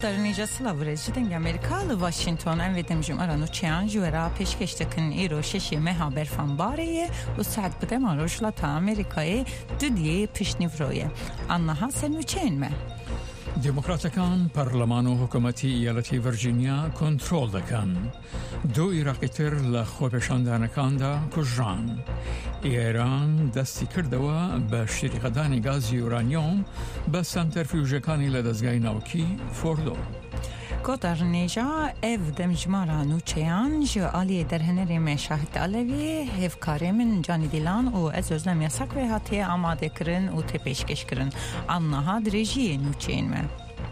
Darınca Slavres deng Amerika li Washington em vedem jumara nuçyan jwera peşkeştekin îro şeşî me haber fanbareye û saet bide marojlata Amerikayê didiyê pişnîvroye. Annaha sen nuçên me. دموکراتەکان پەرلەمان و حکوومەتی ئیالەتی ڤەرجینیا کۆنترۆڵ دەکەن. دوو عێراقیتر لە خۆپێشاندانەکاندا کوژران. ئێران دەستی کردەوە بە شیریقەدانی گازی یورانیۆم بە سەنتەرفیوژەکانی لە دەستگای ناوکی فۆردۆ. Kotarneja ev demjmara nuçeyan ji aliyê derhenerê me şahit alevî hevkarê min Canî Dîlan û ez özlem yasak ve hatiye amadekirin û tê pêşkêşkirin. Annaha dirêjiyê nuçeyên me.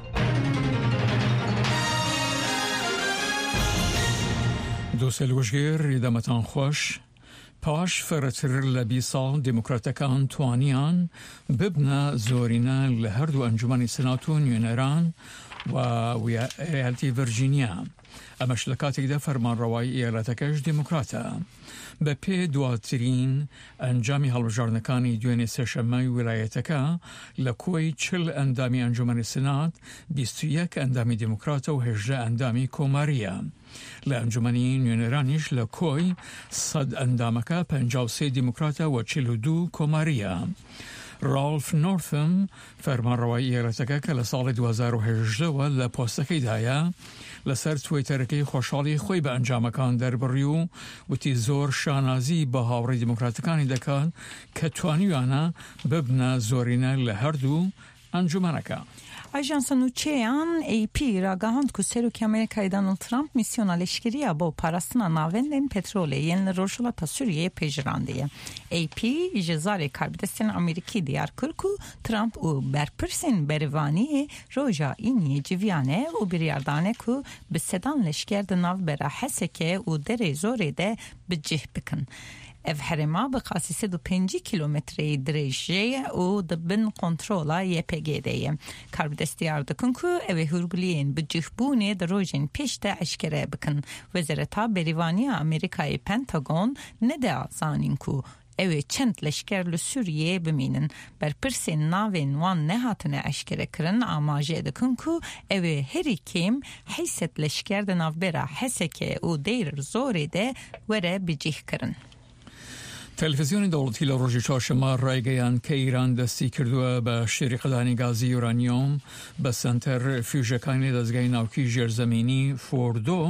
دووسێ وەژگێر ئیدەمەتان خۆش. پاش فەرەتر لە 20 ساڵ دموکراتەکان توانیان ببنە زۆرینە لە هەردوو ئەنجومەنی سنات و نوێنەران و ئیالەتی ڤەرجینیا. ئەمەش لە کاتێکدا فەرمانڕەوایی ئیالەتەکەش دموکراتە. بە پێ دواترین ئەنجامی هەڵبژاردنەکانی دوێنێ سێشەممەی ویلایەتەکە لە کۆی 40 ئەندامی ئەنجومەنی سنات 21 ئەندامی دموکراتە و 18 ئەندامی کۆماریە. لە ئەنجومەنی نوێنەرانیش لە کۆی 100 ئەندامەکە 53 دموکراتە و 42 کۆماریە. رالف نۆرثم فەرمانڕەوایی ئیالەتەکە کە لە ساڵی 2018ەوە لە پۆستەکەیدایە لەسەر تویتەرەکەی خۆشحاڵی خۆی بە ئەنجامەکان دەربڕی و وتی زۆر شانازی بە هاوڕێی دموکراتەکانی دەکات کە توانیوانە ببنە زۆرینە لە هەردوو ئەنجومەنەکە. Ajansa nuçeyan AP ragahand ku serokê Amerikayê Donald Trump misyona leşkeriya bo parastina navendên petrolê yên li rojhilata Sûriyeyê pêjirandiye. AP ji zarê karbidestên Amerîkî diyar kir ku Trump û berpirsên berivaniyê roja îniyê civiyane û biryardane ku bi sedan leşker di navbera Hesekê û derê zorê de bi cih bikin. Ev herêma bi qasî 105 kilometreyê dirêj û di bin kontrola YPG'de ye. Karbidestiyar dikin ku ev ê hûrgiliyên bi cihbûnê di rojên pêş de eşkere bikin. Wezareta Berîvaniya Amerîkayê Pentagon nede zanîn ku ew ê çend leşker li Sûriyeyê bimînin. Berpirsên navên wan nehatine eşkere kirin amajê dikin ku ew ê herî kêm heyset leşker di navbera Hesekê û Deir Zorê de were bi cih kirin. تەلەڤیزیۆنی دەوڵەتی لە ڕۆژی چوارشەممە ڕایگەیان کە ئیران دەستی کردووە بە شێریقەدانی گازی یورانیۆم بە سەنتەر فیوژەکانی دەستگای ناوکی ژێرزەمینی فۆردۆ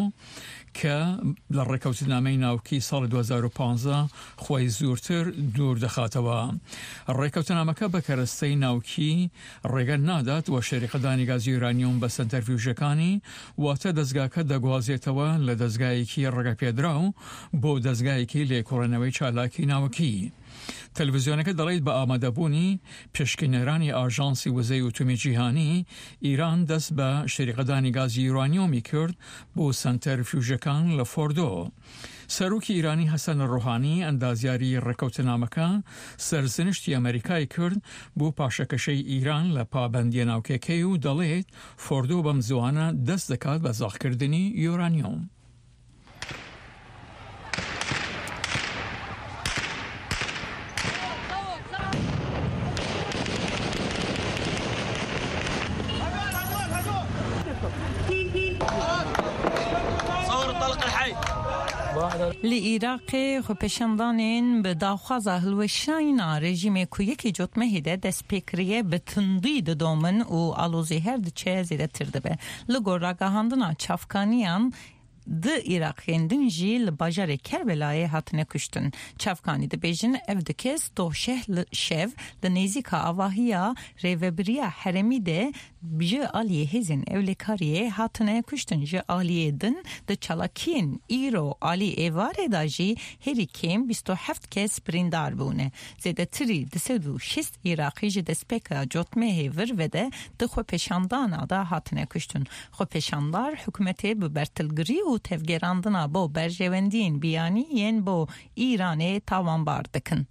کە لە ڕێکەوتنامەی ناوکی ساڵی 2015 خۆی زوورتر دوور دەخاتەوە. ڕێکەوتنامەکە بە کەرەستەی ناوکی ڕێگە نادات و شێریقەدانی گازی یورانیۆم بە سەنتەر فیوژەکانی واتە دەستگاکە دەگوازێتەوە لە دەستگایەکی ڕێگەپێدراو بۆ دەستگایەکی لێکۆڵێنەوەی چالاکی ناوکی. تەلەڤیزیۆنەکە دەڵێت بە ئامادەبوونی پێشکەنێرانی ئاژانسی وزەی ئۆتۆمی جیهانی ئیران دەست بە شێریقەدانی گازی یورانیۆمی کرد بۆ سەنتەر فیوژەکان لە فۆردۆ. سەرۆکی ئیرانی هەسەن ڕۆحانی ئەندازیاری ڕێکەوتنامەکە سەرزنشتی ئەمریکای کرد بۆ پاشەکەشەی ئیران لە پابەندیە ناوکێکەی و دەڵێت فۆردۆ بەم زوانە دەست دەکات بە زاخکردنی یورانیۆم. Li Iraqê xwepêşandanên bi daxwaza hilweşayîna rejîmê ku yekî cotmehê de destpêkiriye bi tundî didomin û alozî her diçe zêdetir dibe. Li gor ragahandina çavkaniyan di Iraqên din jî li bajarê Kerbelayê hatine kuştin. Çavkanî dibêjin ev dikez dohşeh şev di nêzîka avahiya rêveberiya heremî de ji aliyê hêzên ewlekariyê hatine kuştin. Ji aliyê din di çalakiyên îro alî êvarê da jî herî kêm 27 kes birîndar bûne. Zêdetirî di 106 Iraqî ji destpêka cotmehê vir ve de di xwepêşandana da hatine kuştin. Xwepêşandar hikûmetê bi bertilgirî û tevgerandina bo berjewendiyên biyanî yên bo Îranê tawanbar dikin.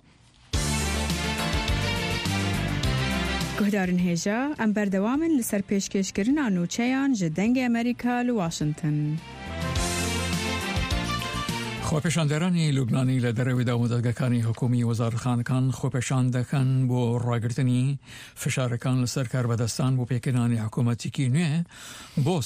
Guhdarên hêja em berdewamin li ser pêşkêşkirina nûçeyan ji dengê Amerîka li Washington. خۆپێشاندەرانی لوبنانی لە دەرەوەیدا وەدەگەکانی حکومی وەزارەتخانەکان خۆپێشان دەکەن بۆ ڕاگررتنی فشارەکان لەسەر کاربەدەستان بۆ پێکردنی حکوومەتێکی نوێ بۆ